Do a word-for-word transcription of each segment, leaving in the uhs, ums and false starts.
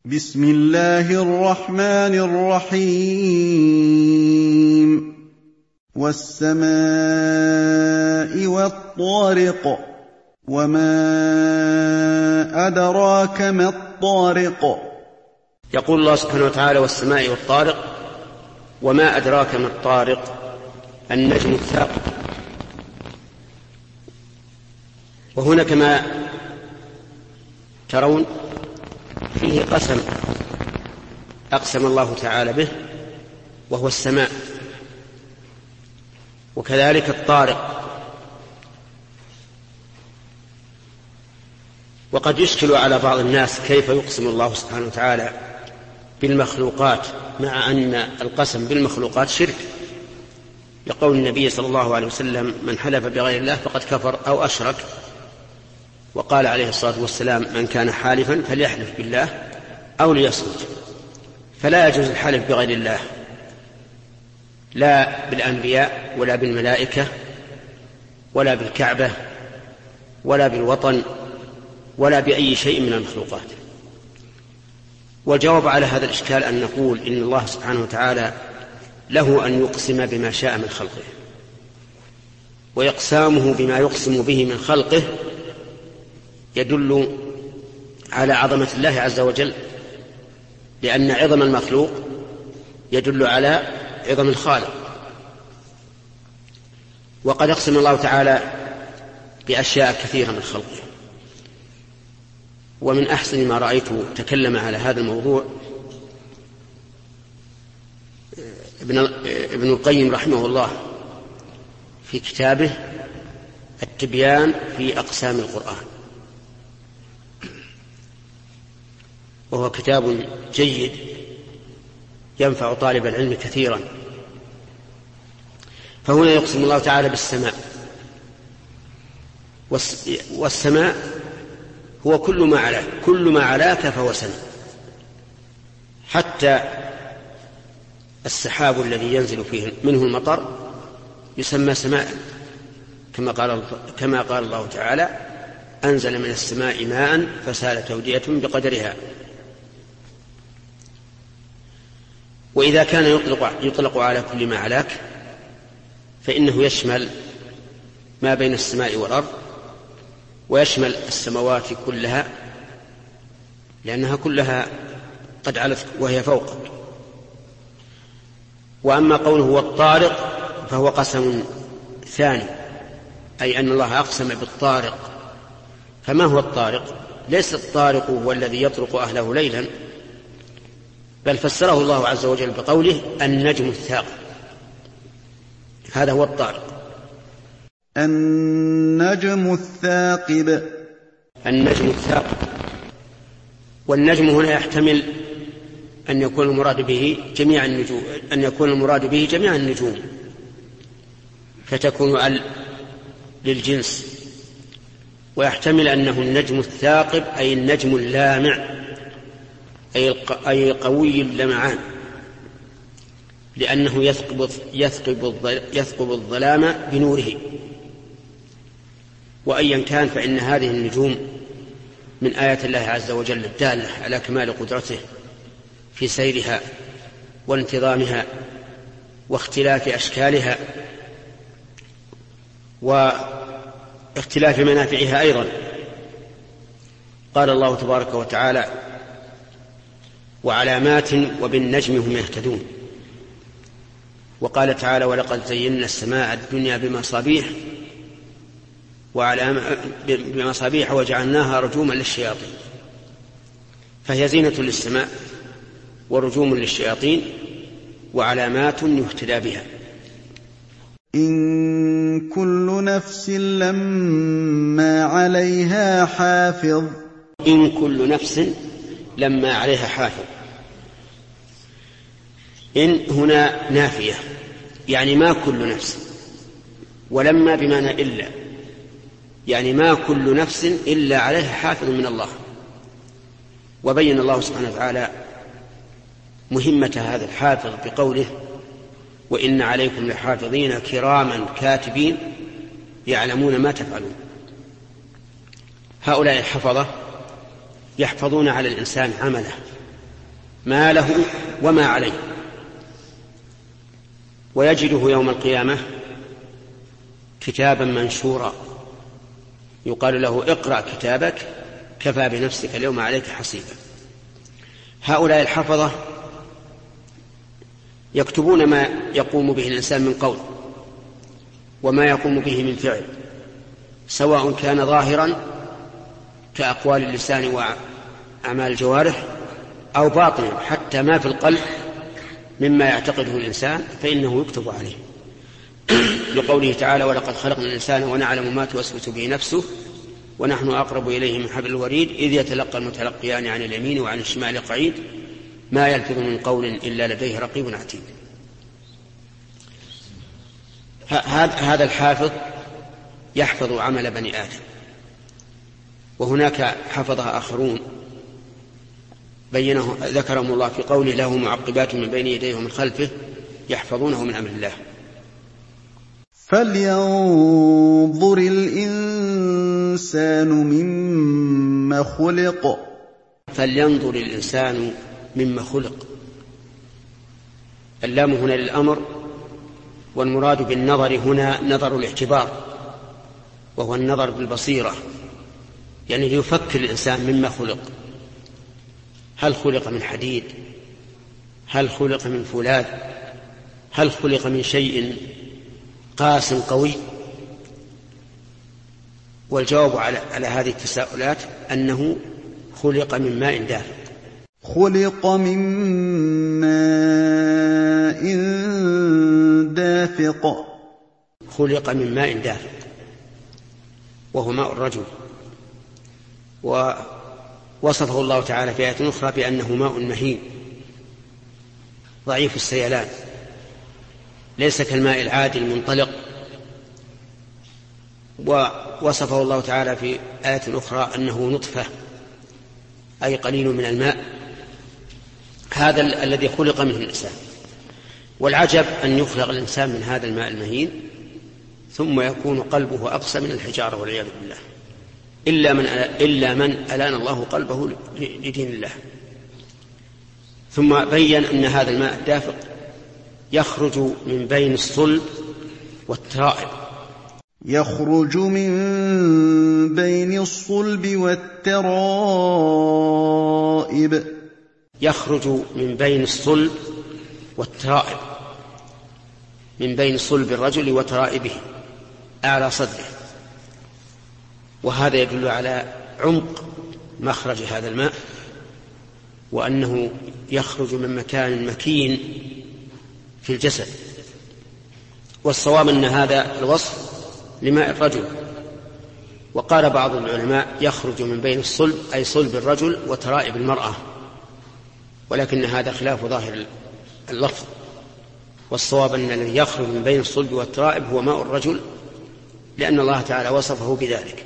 بسم الله الرحمن الرحيم والسماء والطارق وما أدراك ما الطارق. يقول الله سبحانه وتعالى والسماء والطارق وما أدراك ما الطارق النجم الثاقب. وهنا كما ترون فيه قسم أقسم الله تعالى به وهو السماء، وكذلك الطارق. وقد يشكل على بعض الناس كيف يقسم الله سبحانه وتعالى بالمخلوقات مع أن القسم بالمخلوقات شرك، لقول النبي صلى الله عليه وسلم: من حلف بغير الله فقد كفر أو أشرك. وقال عليه الصلاة والسلام: من كان حالفا فليحلف بالله أو ليصمت. فلا يجوز الحلف بغير الله، لا بالأنبياء ولا بالملائكة ولا بالكعبة ولا بالوطن ولا بأي شيء من المخلوقات. والجواب على هذا الإشكال أن نقول إن الله سبحانه وتعالى له أن يقسم بما شاء من خلقه، ويقسامه بما يقسم به من خلقه يدل على عظمة الله عز وجل، لأن عظم المخلوق يدل على عظم الخالق. وقد أقسم الله تعالى بأشياء كثيرة من خلقه. ومن أحسن ما رأيت تكلم على هذا الموضوع ابن القيم رحمه الله في كتابه التبيان في أقسام القرآن، وهو كتاب جيد ينفع طالب العلم كثيرا. فهنا يقسم الله تعالى بالسماء، والسماء هو كل ما علاك، كل ما علاك فهو سماء، حتى السحاب الذي ينزل فيه منه المطر يسمى سماء، كما قال كما قال الله تعالى: أنزل من السماء ماء فسالت أودية بقدرها. وإذا كان يطلق, يطلق على كل ما علاك فإنه يشمل ما بين السماء والأرض، ويشمل السماوات كلها، لأنها كلها قد علت وهي فوق. وأما قوله والطارق فهو قسم ثاني، أي أن الله أقسم بالطارق. فما هو الطارق؟ ليس الطارق هو الذي يطرق أهله ليلا، بل فسره الله عز وجل بقوله النجم الثاقب، هذا هو الطارق. النجم الثاقب. النجم الثاقب. والنجم هنا يحتمل أن يكون المراد به جميع النجوم، أن يكون المراد به جميع النجوم، فتكون ال للجنس. ويحتمل أنه النجم الثاقب أي النجم اللامع، أي قوي اللمعان، لأنه يثقب يثقب الظلام بنوره. وأيا كان فإن هذه النجوم من آيات الله عز وجل الدالة على كمال قدرته في سيرها وانتظامها واختلاف أشكالها واختلاف منافعها أيضا. قال الله تبارك وتعالى: وعلامات وبالنجم هم يهتدون. وقال تعالى: ولقد زينا السماء الدنيا بمصابيح بمصابيح وجعلناها رجوما للشياطين. فهي زينة للسماء ورجوم للشياطين وعلامات يهتدى بها. إن كل نفس لما عليها حافظ. إن كل نفس لما عليها حافظ. إن هنا نافية، يعني ما كل نفس، ولما بمعنى إلا، يعني ما كل نفس إلا عليها حافظ من الله. وبين الله سبحانه وتعالى مهمة هذا الحافظ بقوله: وإن عليكم لحافظين كراما كاتبين يعلمون ما تفعلون. هؤلاء الحفظة يحفظون على الإنسان عمله ما له وما عليه، ويجده يوم القيامة كتابا منشورا يقال له اقرأ كتابك كفى بنفسك اليوم عليك حسيبا. هؤلاء الحفظة يكتبون ما يقوم به الإنسان من قول وما يقوم به من فعل، سواء كان ظاهرا كأقوال اللسان وأعمال الجوارح أو باطنا حتى ما في القلب مما يعتقده الإنسان فإنه يكتب عليه. لقوله تعالى ولقد خلقنا الإنسان ونعلم ما توسوس به نفسه ونحن أقرب إليه من حبل الوريد إذ يتلقى المتلقيان عن اليمين وعن الشمال قعيد ما يلفظ من قول إلا لديه رقيب عتيد. هذا الحافظ يحفظ عمل بني آدم، وهناك حفظها آخرون بينه ذكرهم الله في قوله له معقبات من بين يديه ومن خلفه يحفظونه من أمر الله. فلينظر الإنسان مما خلق فلينظر الإنسان مما خلق. اللام هنا للأمر، والمراد بالنظر هنا نظر الاعتبار، وهو النظر بالبصيرة، يعني ليفكر الإنسان مما خلق. هل خلق من حديد؟ هل خلق من فولاذ؟ هل خلق من شيء قاس قوي؟ والجواب على, على هذه التساؤلات أنه خلق من ماء دافق. خلق من ماء دافق خلق من ماء دافق وهو ماء الرجل، ووصفه الله تعالى في آية أخرى بأنه ماء مهين ضعيف السيلان، ليس كالماء العادي المنطلق. ووصفه الله تعالى في آية أخرى أنه نطفة أي قليل من الماء. هذا ال- الذي خلق منه الإنسان. والعجب أن يخلق الإنسان من هذا الماء المهين ثم يكون قلبه أقسى من الحجارة والعياذ بالله، إلا من إلا من ألان الله قلبه لدين الله. ثم بين أن هذا الماء الدافق يخرج من بين الصلب والترائب. يخرج من بين الصلب والترائب يخرج من بين الصلب والترائب، من بين صلب الرجل وترائبه أعلى صدره. وهذا يدل على عمق مخرج هذا الماء، وأنه يخرج من مكان مكين في الجسد. والصواب أن هذا الوصف لماء الرجل. وقال بعض العلماء يخرج من بين الصلب أي صلب الرجل وترائب المرأة، ولكن هذا خلاف ظاهر اللفظ، والصواب أن الذي يخرج من بين الصلب والترائب هو ماء الرجل، لأن الله تعالى وصفه بذلك.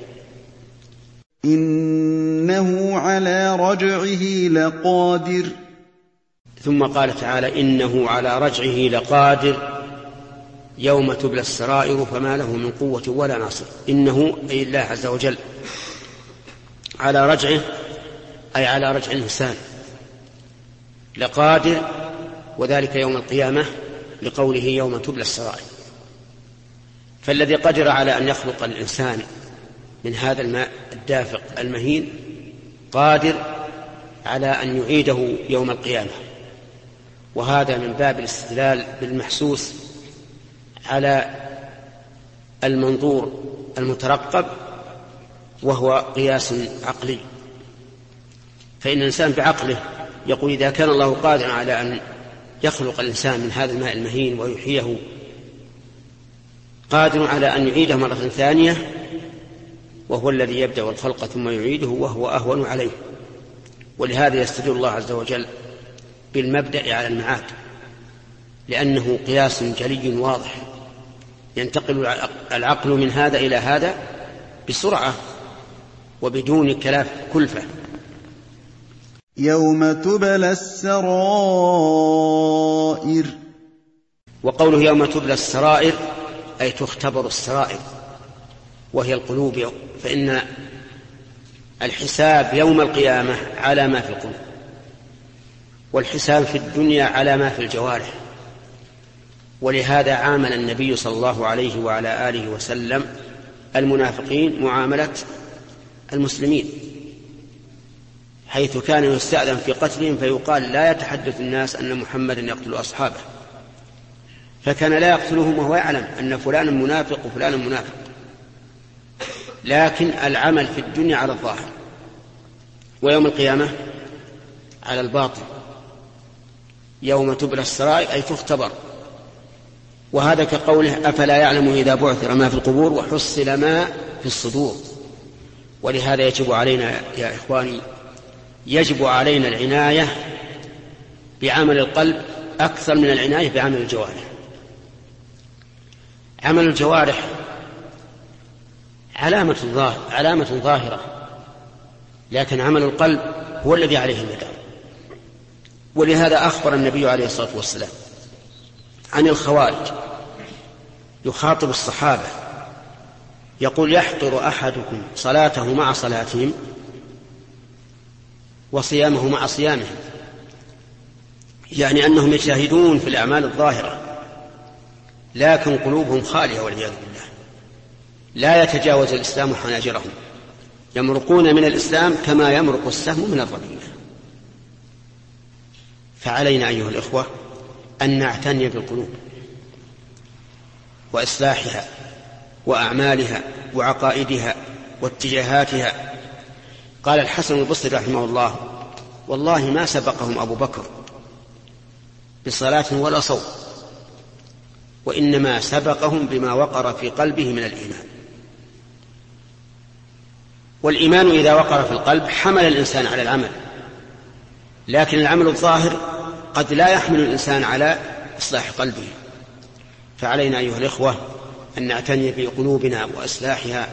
إنه على رجعه لقادر. ثم قال تعالى إنه على رجعه لقادر يوم تبلى السرائر فما له من قوة ولا ناصر. إنه أي الله عز وجل على رجعه أي على رجع الإنسان لقادر، وذلك يوم القيامة لقوله يوم تبلى السرائر. فالذي قدر على أن يخلق الإنسان من هذا الماء الدافق المهين قادر على أن يعيده يوم القيامة، وهذا من باب الاستدلال بالمحسوس على المنظور المترقب، وهو قياس عقلي. فإن الإنسان بعقله يقول إذا كان الله قادر على أن يخلق الإنسان من هذا الماء المهين ويحييه، قادر على أن يعيده مرة ثانية، وهو الذي يبدأ الخلق ثم يعيده وهو أهون عليه. ولهذا يستدل الله عز وجل بالمبدأ على المعاد، لأنه قياس جلي واضح ينتقل العقل من هذا إلى هذا بسرعة وبدون كلاف كلفة. يوم تبلى السرائر. وقوله يوم تبلى السرائر أي تختبر السرائر وهي القلوب، فإن الحساب يوم القيامة على ما في القلوب. والحساب في الدنيا على ما في الجوارح. ولهذا عامل النبي صلى الله عليه وعلى آله وسلم المنافقين معاملة المسلمين، حيث كان يستأذن في قتلهم فيقال لا يتحدث الناس أن محمدا يقتل أصحابه، فكان لا يقتلهم وهو يعلم أن فلان منافق وفلان منافق. لكن العمل في الدنيا على الظاهر، ويوم القيامة على الباطن، يوم تبلى السرائر أي تختبر. وهذا كقوله أفلا يعلم إذا بعثر ما في القبور وحصل ما في الصدور. ولهذا يجب علينا يا إخواني يجب علينا العناية بعمل القلب أكثر من العناية بعمل الجوارح. عمل الجوارح علامة ظاهرة, علامة ظاهرة لكن عمل القلب هو الذي عليه المدار. ولهذا أخبر النبي عليه الصلاة والسلام عن الخوارج، يخاطب الصحابة يقول يحقر أحدكم صلاته مع صلاتهم وصيامه مع صيامهم، يعني أنهم يجتهدون في الأعمال الظاهرة لكن قلوبهم خالية والعياذ بالله، لا يتجاوز الإسلام حناجرهم، يمرقون من الإسلام كما يمرق السهم من الرمية. فعلينا أيها الإخوة أن نعتني بالقلوب وإصلاحها وأعمالها وعقائدها واتجاهاتها. قال الحسن البصري رحمه الله والله ما سبقهم أبو بكر بصلاة ولا صوم، وإنما سبقهم بما وقر في قلبه من الإيمان. والإيمان إذا وقر في القلب حمل الإنسان على العمل، لكن العمل الظاهر قد لا يحمل الإنسان على إصلاح قلبه. فعلينا أيها الإخوة أن نعتني بقلوبنا وإصلاحها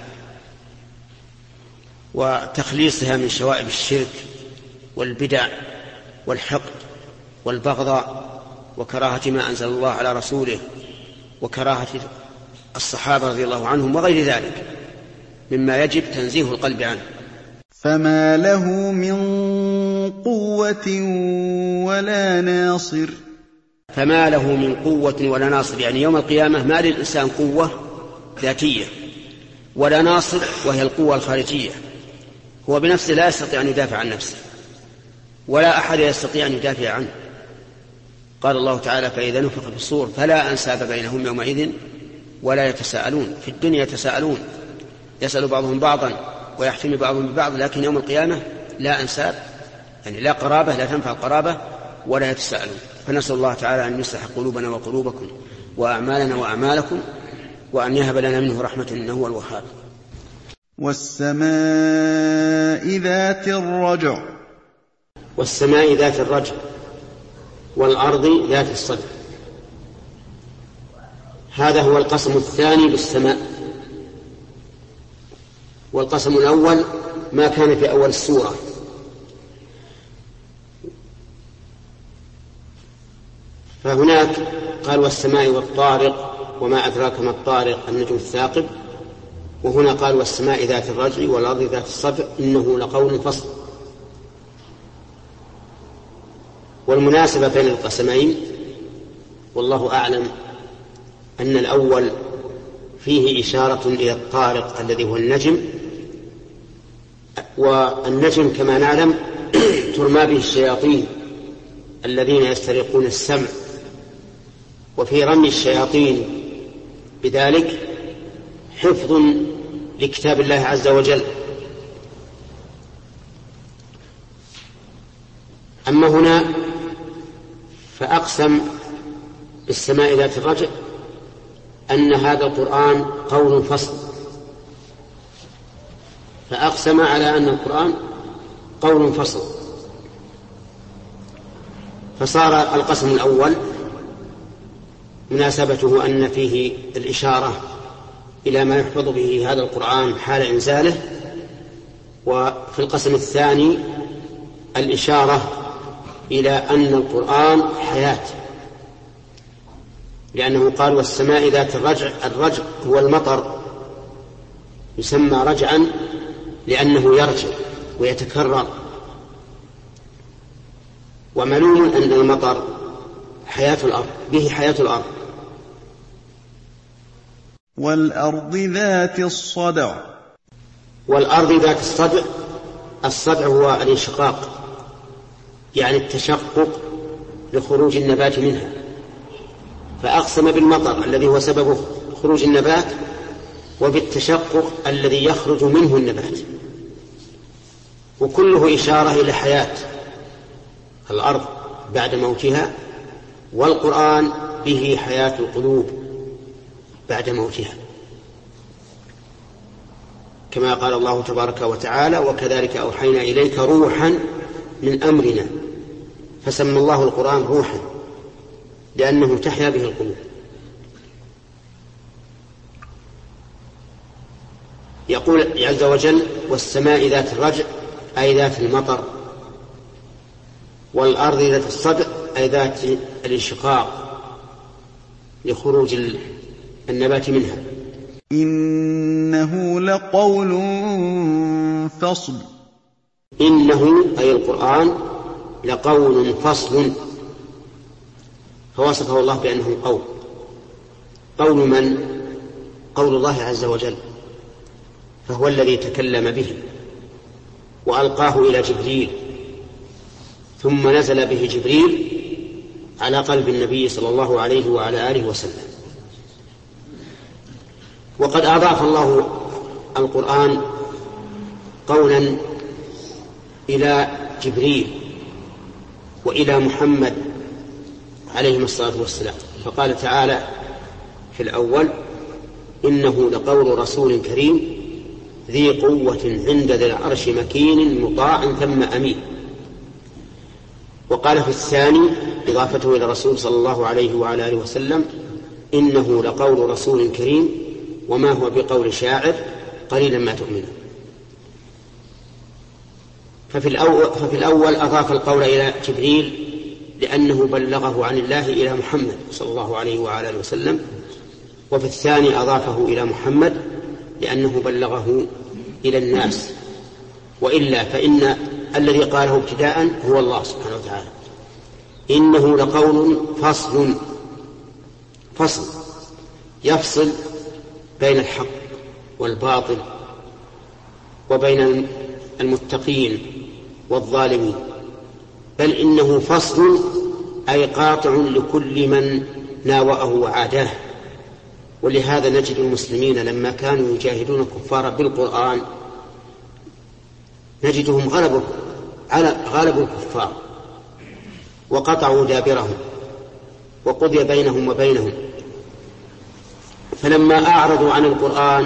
وتخليصها من شوائب الشرك والبدع والحقد والبغضاء وكراهة ما أنزل الله على رسوله وكراهة الصحابة رضي الله عنهم وغير ذلك مما يجب تنزيه القلب عنه. فما له من قوة ولا ناصر. فما له من قوة ولا ناصر، يعني يوم القيامة ما للإنسان قوة ذاتية ولا ناصر وهي القوة الخارجية، هو بنفسه لا يستطيع أن يدافع عن نفسه ولا أحد يستطيع أن يدافع عنه. قال الله تعالى فإذا نفخ في الصور فلا أنساب بينهم يومئذ ولا يتساءلون. في الدنيا يتساءلون، يسأل بعضهم بعضا ويحتمي بعضهم ببعض، لكن يوم القيامة لا أنساب، يعني لا قرابة، لا تنفع القرابة ولا يتساءلون. فنسأل الله تعالى أن يصلح قلوبنا وقلوبكم وأعمالنا وأعمالكم وأن يهب لنا منه رحمة إنه هو الوهاب. والسماء ذات الرجع. والسماء ذات الرجع والأرض ذات الصدع. هذا هو القسم الثاني بالسماء. والقسم الأول ما كان في أول السورة، فهناك قال والسماء والطارق وما أدراك ما الطارق النجم الثاقب، وهنا قال والسماء ذات الرجع والأرض ذات الصدع إنه لقول فصل. والمناسبة بين القسمين والله أعلم أن الأول فيه إشارة إلى الطارق الذي هو النجم، والنجم كما نعلم ترمى به الشياطين الذين يسترقون السمع، وفي رمي الشياطين بذلك حفظ لكتاب الله عز وجل. أما هنا فأقسم بالسماء ذات الرجع أن هذا القرآن قول فصل، فأقسم على أن القرآن قول فصل، فصار القسم الأول مناسبته أن فيه الإشارة إلى ما يحفظ به هذا القرآن حال إنزاله، وفي القسم الثاني الإشارة إلى أن القرآن حياة، لأنه قال والسماء ذات الرجع. الرجع هو المطر، يسمى رجعا لأنه يرجع ويتكرر. ومعلوم أن المطر حياة الأرض، به حياة الأرض. والأرض ذات الصدع. والأرض ذات الصدع، الصدع هو الانشقاق، يعني التشقق لخروج النبات منها، فأقسم بالمطر الذي هو سبب خروج النبات وبالتشقق الذي يخرج منه النبات، وكله إشارة إلى حياة الأرض بعد موتها، والقرآن به حياة القلوب بعد موتها، كما قال الله تبارك وتعالى: وكذلك أوحينا إليك روحا من أمرنا، فسمى الله القرآن روحا لأنه تحيا به القلوب. يقول عز وجل: والسماء ذات الرجع، أي ذات المطر، والأرض ذات الصدع، أي ذات الانشقاق لخروج النبات منها. إنه لقول فصل. إنه أي القرآن لقول فصل، فوصفه الله بأنه قول. قول من؟ قول الله عز وجل، فهو الذي تكلم به وألقاه إلى جبريل، ثم نزل به جبريل على قلب النبي صلى الله عليه وعلى آله وسلم. وقد أضاف الله القرآن قولا إلى جبريل وإلى محمد عليهم الصلاة والسلام، فقال تعالى في الأول: إنه لقول رسول كريم ذي قوة عند ذي العرش مكين مطاع ثم أمين. وقال في الثاني إضافته إلى الرسول صلى الله عليه وعلى آله وسلم: إنه لقول رسول كريم وما هو بقول شاعر قليلا ما تؤمنون. ففي الأول, ففي الأول أضاف القول إلى جبريل لأنه بلغه عن الله إلى محمد صلى الله عليه وعلى آله وسلم، وفي الثاني أضافه إلى محمد لأنه بلغه إلى الناس، وإلا فإن الذي قاله ابتداء هو الله سبحانه وتعالى. إنه لقول فصل، فصل يفصل بين الحق والباطل وبين المتقين والظالمين، بل إنه فصل أي قاطع لكل من ناوأه وعاداه. ولهذا نجد المسلمين لما كانوا يجاهدون الكفار بالقرآن نجدهم غلبوا على غالبوا الكفار وقطعوا دابرهم وقضي بينهم وبينهم. فلما أعرضوا عن القرآن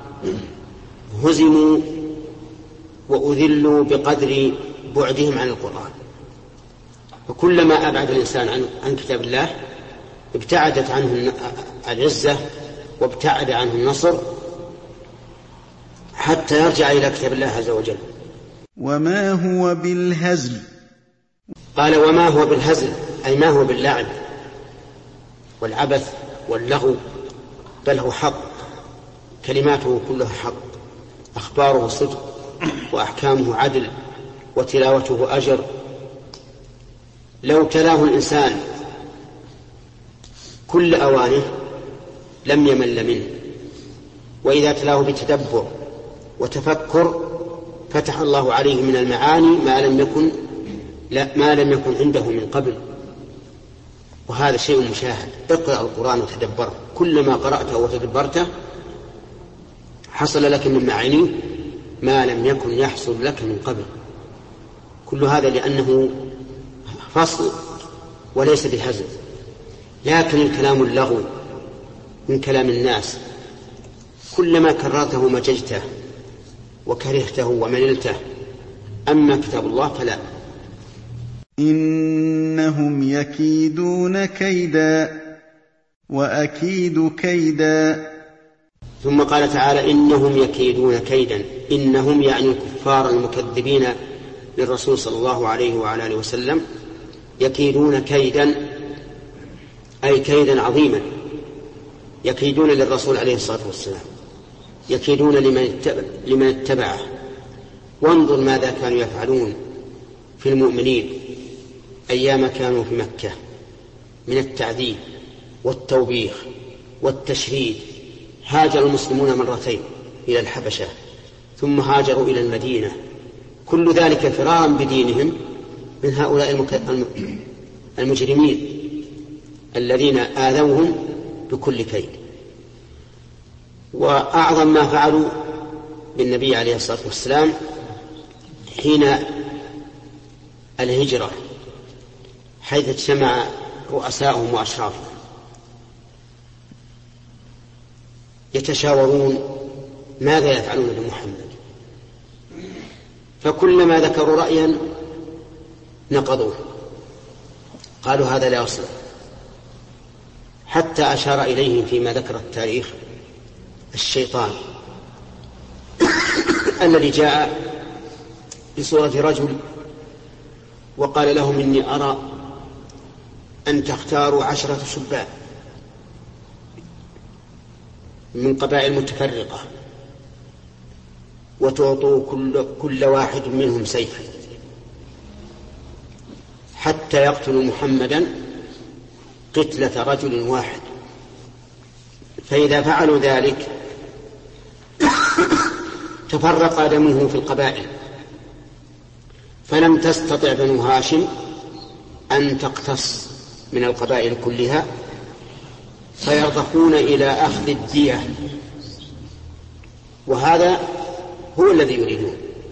هزموا وأذلوا بقدر بعدهم عن القرآن. فكلما أبعد الإنسان عن, عن كتاب الله ابتعدت عنه العزة وابتعد عنه النصر حتى يرجع إلى كتاب الله عز وجل. وما هو بالهزل. قال: وما هو بالهزل، أي ما هو باللعب والعبث واللغو، بل هو حق، كلماته كلها حق، أخباره صدق، وأحكامه عدل، وتلاوته أجر. لو تلاه الإنسان كل أوانه لم يمل منه، وإذا تلاه بتدبر وتفكر فتح الله عليه من المعاني ما لم يكن لا ما لم يكن عنده من قبل، وهذا شيء مشاهد. اقرأ القرآن وتدبره، كلما قرأته وتدبرته حصل لك من معانيه ما لم يكن يحصل لك من قبل. كل هذا لأنه فصل وليس بهزل. لكن الكلام اللغو من كلام الناس كلما كررته مججته وكرهته ومللته، أما كتاب الله فلا. إنهم يكيدون كيدا وأكيد كيدا. ثم قال تعالى: إنهم يكيدون كيدا. إنهم يعني الكفار المكذبين للرسول صلى الله عليه وعلى آله وسلم يكيدون كيدا، أي كيدا عظيما، يكيدون للرسول عليه الصلاة والسلام، يكيدون لمن اتبعه. وانظر ماذا كانوا يفعلون في المؤمنين أيام كانوا في مكة من التعذيب والتوبيخ والتشريد هاجر المسلمون مرتين إلى الحبشة ثم هاجروا إلى المدينة، كل ذلك فرارا بدينهم من هؤلاء المجرمين الذين آذوهم بكل كيد. وأعظم ما فعلوا بالنبي عليه الصلاة والسلام حين الهجرة، حيث اجتمع رؤساؤهم وأشرافهم يتشاورون ماذا يفعلون بمحمد، فكلما ذكروا رأيا نقضوه، قالوا هذا لا يصلح، حتى أشار إليهم فيما ذكر التاريخ الشيطان الذي جاء بصورة رجل وقال لهم إني أرى أن تختاروا عشرة شبان من قبائل متفرقة وتعطوا كل, كل واحد منهم سيفا حتى يقتلوا محمدا قتلة رجل واحد، فإذا فعلوا ذلك تفرق دمه في القبائل، فلم تستطع بنو هاشم أن تقتص من القبائل كلها، فيرضخون إلى أخذ الدية، وهذا هو الذي يريدون.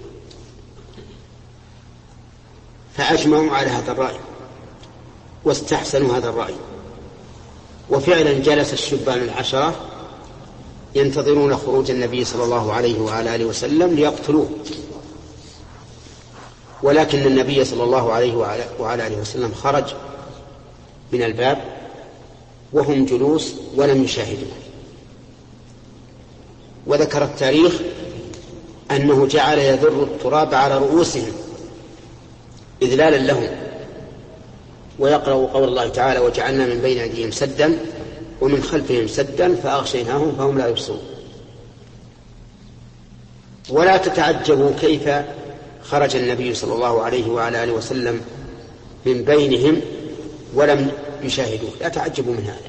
فأجمعوا على هذا الرأي واستحسنوا هذا الرأي، وفعلا جلس الشبان العشرة ينتظرون خروج النبي صلى الله عليه وعلى آله وسلم ليقتلوه، ولكن النبي صلى الله عليه وعلى آله وسلم خرج من الباب وهم جلوس ولم يشاهدوه. وذكر التاريخ أنه جعل يذر التراب على رؤوسهم إذلالا لهم، ويقرأ قول الله تعالى وجعلنا من بين أيديهم سدا ومن خلفهم سدا فأغشيناهم فهم لا يبصرون. ولا تتعجبوا كيف خرج النبي صلى الله عليه وعلى آله وسلم من بينهم ولم يشاهدوه، لا تعجبوا من هذا.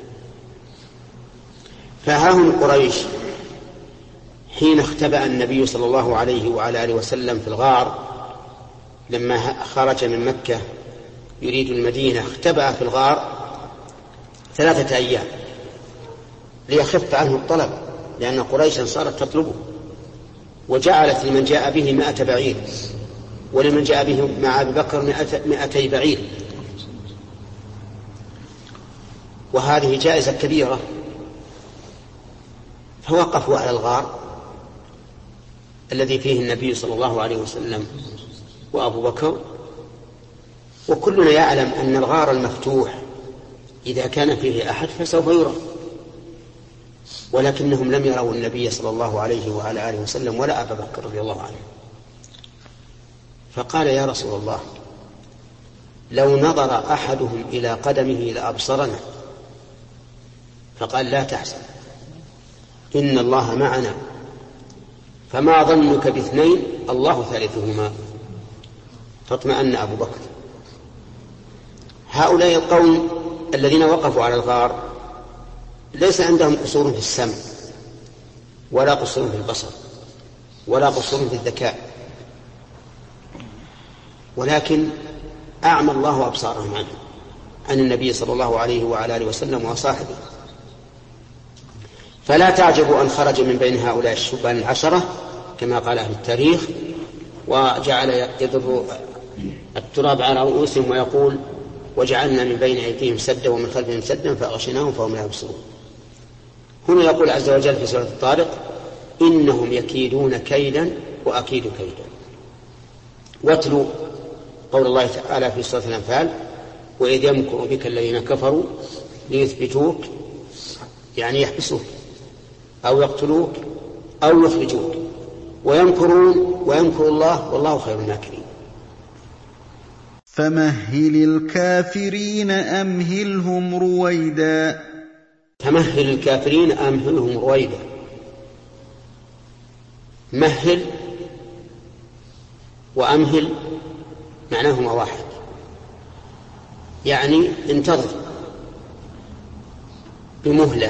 فهاهم قريش حين اختبأ النبي صلى الله عليه وعلى آله وسلم في الغار، لما خرج من مكة يريد المدينة اختبأ في الغار ثلاثة أيام ليخف عنه الطلب، لأن قريشا صارت تطلبه، وجعلت لمن جاء به مائة بعير ولمن جاء به مع أبي بكر مائتي بعير، وهذه جائزة كبيرة. فوقفوا على الغار الذي فيه النبي صلى الله عليه وسلم وأبو بكر، وكلنا يعلم أن الغار المفتوح إذا كان فيه أحد فسوف يرى، ولكنهم لم يروا النبي صلى الله عليه وعلى آله وسلم ولا أبا بكر رضي الله عنه. فقال يا رسول الله لو نظر أحدهم إلى قدمه لأبصرنا، فقال لا تحزن إن الله معنا، فما ظنك باثنين الله ثالثهما. فاطمأن أبو بكر. هؤلاء القوم الذين وقفوا على الغار ليس عندهم قصور في السمع ولا قصور في البصر ولا قصور في الذكاء، ولكن أعمى الله أبصارهم عنه عن النبي صلى الله عليه وعلى آله وسلم وصاحبه. فلا تعجبوا أن خرج من بين هؤلاء الشبان العشرة كما قال أهل التاريخ، وجعل يضر التراب على رؤوسهم ويقول وجعلنا من بين أيديهم سدا ومن خلفهم سدا فأغشيناهم فهم لا يبصرون. هنا يقول عز وجل في سورة الطارق إنهم يكيدون كيدا وأكيد كيدا. واتلوا قول الله تعالى في سورة الأنفال وإذ يمكر بك الذين كفروا ليثبتوك، يعني يحبسوك أو يقتلوك أو يخرجوك، ويمكرون ويمكر الله والله خير الماكرين. فمهل الكافرين أمهلهم رويدا. فمهل الكافرين أمهلهم رويدا. مهل وأمهل معناهما واحد، يعني انتظر بمهلة،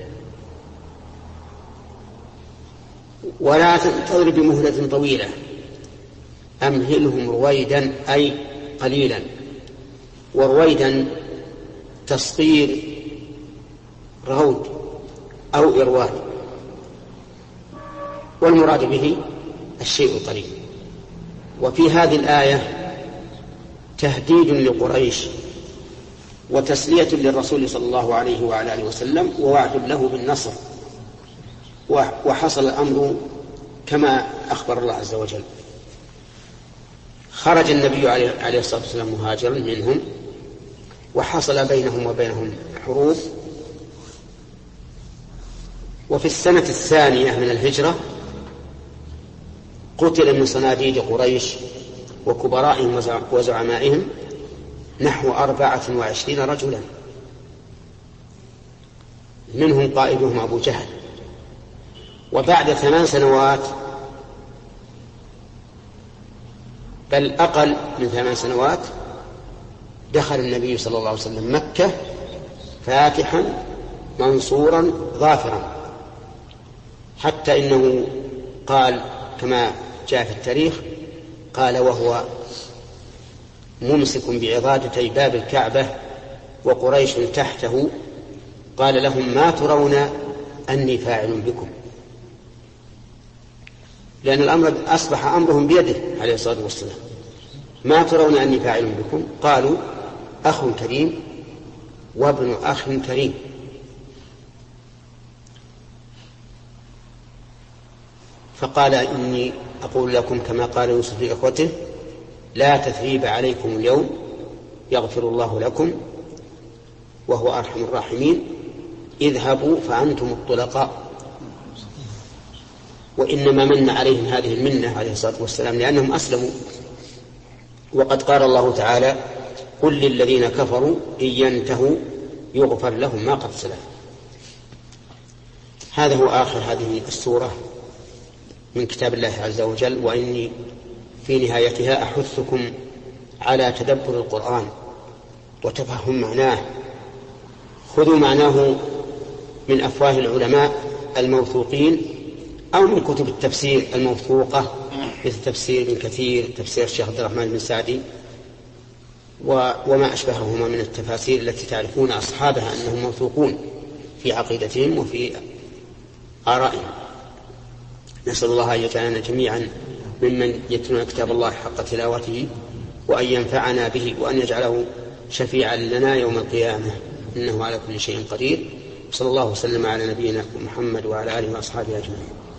ولا تنتظر بمهلة طويلة. أمهلهم رويدا أي قليلا، ورويدا تصغير رغود أو إرواد، والمراد به الشيء القليل. وفي هذه الآية تهديد لقريش وتسلية للرسول صلى الله عليه وعلى آله وسلم، ووعد له بالنصر. وحصل الأمر كما أخبر الله عز وجل. خرج النبي عليه الصلاة والسلام مهاجرا منهم، وحصل بينهم وبينهم حروب. وفي السنة الثانية من الهجرة قتل من صناديد قريش وكبرائهم وزعمائهم نحو أربعة وعشرين رجلا، منهم قائدهم أبو جهل. وبعد ثمان سنوات، بل أقل من ثمان سنوات، دخل النبي صلى الله عليه وسلم مكة فاتحا منصورا ظافرا، حتى إنه قال كما جاء في التاريخ، قال وهو ممسك بعضادتي باب الكعبة وقريش تحته، قال لهم ما ترون أني فاعل بكم، لأن الأمر أصبح أمرهم بيده عليه الصلاة والسلام. ما ترون أني فاعل بكم؟ قالوا أخ كريم وابن أخ كريم. فقال إني أقول لكم كما قال يوسف لإخوته لا تثريب عليكم اليوم يغفر الله لكم وهو أرحم الراحمين، اذهبوا فأنتم الطلقاء. وإنما من عليهم هذه المنة عليه الصلاة والسلام لأنهم أسلموا. وقد قال الله تعالى قل للذين كفروا إن ينتهوا يغفر لهم ما قد سلف. هذا هو آخر هذه السورة من كتاب الله عز وجل. وإني في نهايتها أحثكم على تدبر القرآن وتفهم معناه. خذوا معناه من أفواه العلماء الموثوقين أو من كتب التفسير الموثوقة، مثل تفسير ابن كثير، تفسير الشيخ عبد الرحمن بن سعدي، وما أشبههما من التفاسير التي تعرفون أصحابها أنهم موثوقون في عقيدتهم وفي آرائهم. نسأل الله أن يجعلنا جميعا ممن يتلون كتاب الله حق تلاوته، وأن ينفعنا به، وأن يجعله شفيعا لنا يوم القيامة، إنه على كل شيء قدير. صلى الله وسلم على نبينا محمد وعلى آله وأصحابه أجمعين.